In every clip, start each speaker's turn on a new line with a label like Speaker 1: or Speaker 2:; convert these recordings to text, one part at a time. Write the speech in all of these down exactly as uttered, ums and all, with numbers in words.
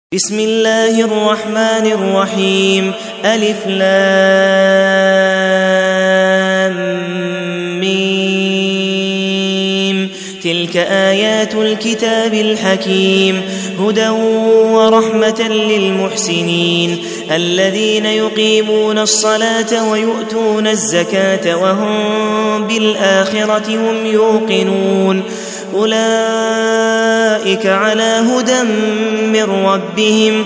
Speaker 1: بسم الله الرحمن الرحيم. ألف لام ميم. تلك آيات الكتاب الحكيم هدى ورحمة للمحسنين الذين يقيمون الصلاة ويؤتون الزكاة وهم بالآخرة هم يوقنون أولئك على هدى من ربهم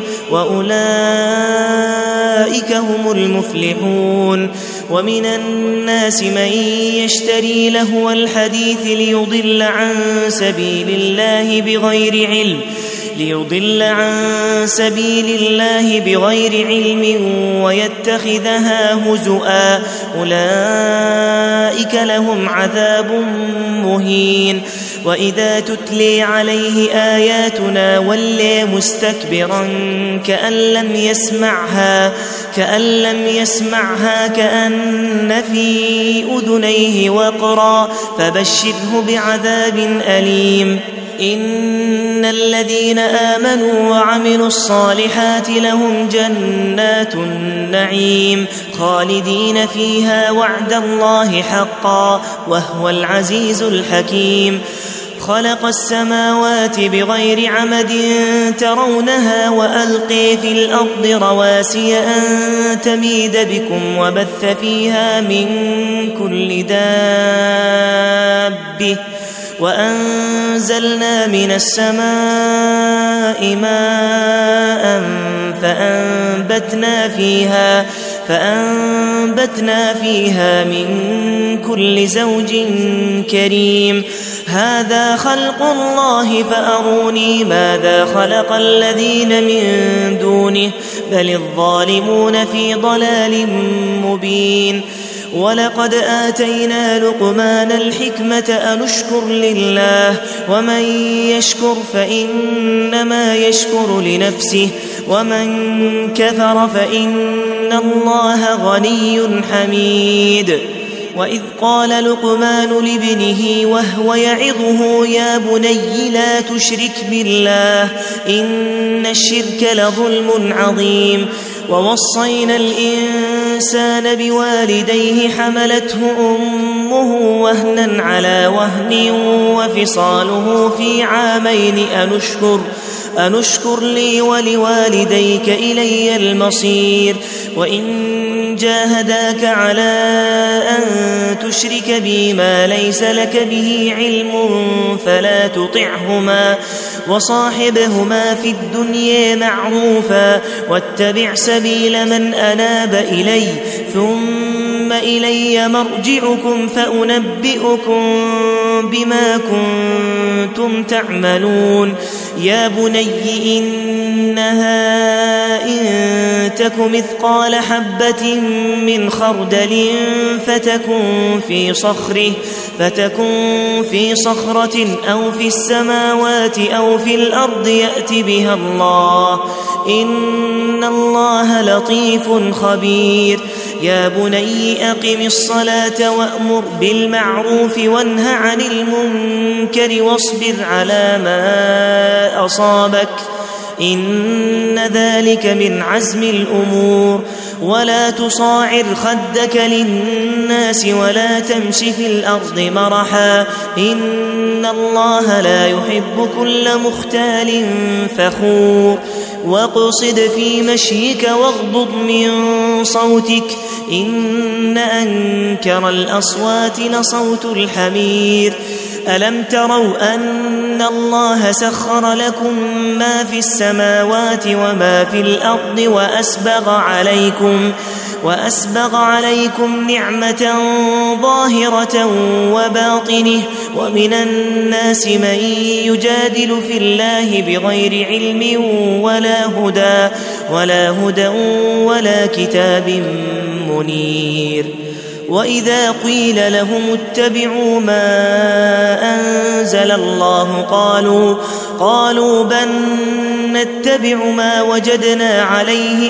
Speaker 1: وأولئك هم المفلحون. ومن الناس من يشتري لهو الحديث ليضل عن سبيل الله بغير علم ليضل عن سبيل الله بغير علم ويتخذها هزؤا أولئك لهم عذاب مهين. وإذا تتلي عليه آياتنا ولي مستكبرا كأن لم يسمعها كأن لم يسمعها كأن في أذنيه وقرا فبشره بعذاب أليم. إن الذين آمنوا وعملوا الصالحات لهم جنات النعيم خالدين فيها وعد الله حقا وهو العزيز الحكيم. خلق السماوات بغير عمد ترونها وألقي في الأرض رواسي أن تميد بكم وبث فيها من كل دابة وأنزلنا من السماء ماء فأنبتنا فيها فأنبتنا فيها من كل زوج كريم. هذا خلق الله فأروني ماذا خلق الذين من دونه بل الظالمون في ضلال مبين. ولقد آتينا لقمان الحكمة أن اشكر لله ومن يشكر فإنما يشكر لنفسه ومن كفر فإن الله غني حميد. وإذ قال لقمان لابنه وهو يعظه يا بني لا تشرك بالله إن الشرك لظلم عظيم. ووصينا الإنسان بوالديه حملته أمه وهنا على وهن وفصاله في عامين أن اشكر أن اشكر لي ولوالديك إلي المصير. وإن جاهداك على أن تشرك بي ما ليس لك به علم فلا تطعهما وصاحبهما في الدنيا معروفا واتبع سبيل من أناب إلي ثم إلي مرجعكم فأنبئكم بما كنتم تعملون. يا بني إنها إن تك مثقال حبة من خردل فتكن في صخره فتكن في صخرة أو في السماوات أو في الأرض يأت بها الله إن الله لطيف خبير. يا بني أقم الصلاة وأمر بالمعروف وانه عن المنكر واصبر على ما أصابك إن ذلك من عزم الأمور. ولا تصاعر خدك للناس ولا تمش في الأرض مرحا إن الله لا يحب كل مختال فخور. واقصد في مشيك واغضض من صوتك إن أنكر الأصوات لصوت الحمير. ألم تروا أن الله سخر لكم ما في السماوات وما في الأرض وأسبغ عليكم وأسبغ عليكم نعمة ظاهرة وباطنه ومن الناس من يجادل في الله بغير علم ولا هدى ولا هدى ولا كتاب منير. وإذا قيل لهم اتبعوا ما أنزل الله قالوا قالوا بل نتبع ما وجدنا عليه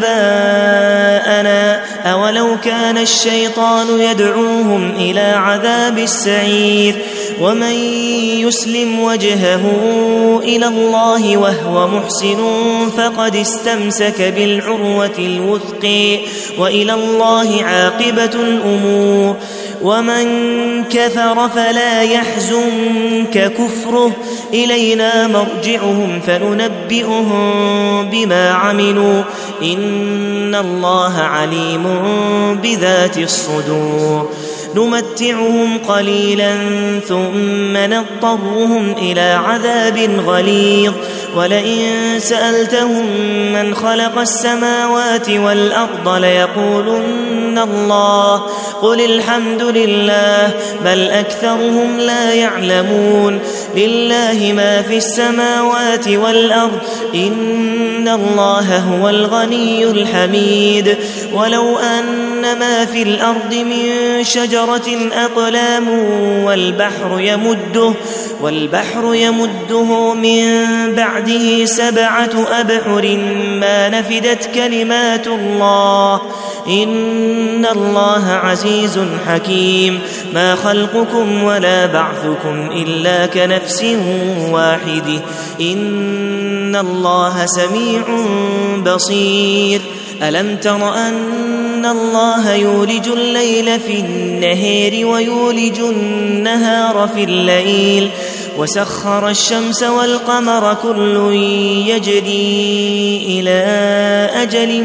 Speaker 1: آباءنا أولو كان الشيطان يدعوهم إلى عذاب السعير. ومن يسلم وجهه إلى الله وهو محسن فقد استمسك بالعروة الوثقى وإلى الله عاقبة الأمور. ومن كفر فلا يحزنك كفره إلينا مرجعهم فننبئهم بما عملوا إن الله عليم بذات الصدور. نمتعهم قليلا ثم نضطرهم إلى عذاب غليظ ولئن سألتهم من خلق السماوات والأرض ليقولن الله قل الحمد لله بل أكثرهم لا يعلمون. لله ما في السماوات والأرض إن الله هو الغني الحميد. ولو أن ما في الأرض من شجرة أقلام والبحر يمده والبحر يمده من بعده سبعة أبحر ما نفدت كلمات الله إن الله عزيز حكيم. ما خلقكم ولا بعثكم إلا كنفس واحدة إن الله سميع بصير. ألم تر أن الله يولج الليل في النهار ويولج النهار في الليل وسخر الشمس والقمر كل يجري إلى أجل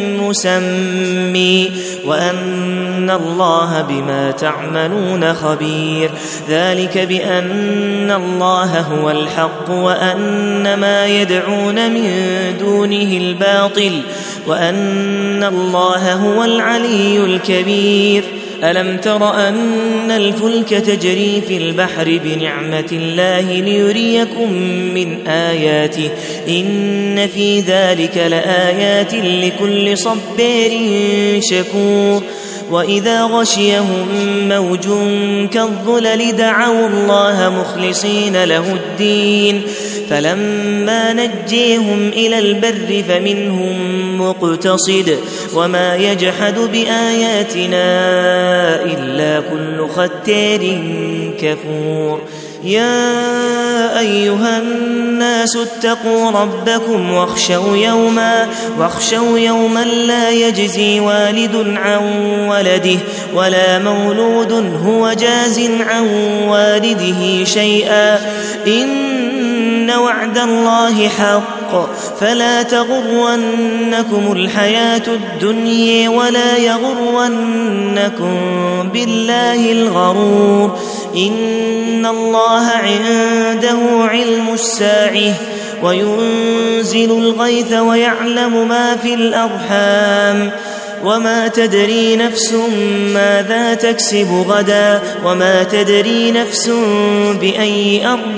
Speaker 1: مسمى وأن الله بما تعملون خبير. ذلك بأن الله هو الحق وأن ما يدعون من دونه الباطل وأن الله هو العلي الكبير. ألم تر أن الفلك تجري في البحر بنعمة الله ليريكم من آياته إن في ذلك لآيات لكل صبار شكور. وإذا غشيهم موج كالظلل دعوا الله مخلصين له الدين فلما نجيهم إلى البر فمنهم مقتصد وما يجحد بآياتنا إلا كل ختار كفور. يا أيها الناس اتقوا ربكم واخشوا يوما واخشوا يوما لا يجزي والد عن ولده ولا مولود هو جاز عن والده شيئا إن وعد الله حق فلا تغرنكم الحياة الدنيا ولا يغرنكم بالله الغرور. إن الله عنده علم الساعة وينزل الغيث ويعلم ما في الأرحام وما تدري نفس ماذا تكسب غدا وما تدري نفس بأي أرض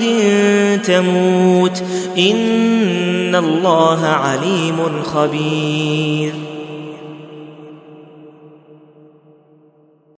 Speaker 1: تموت إن الله عليم خبير.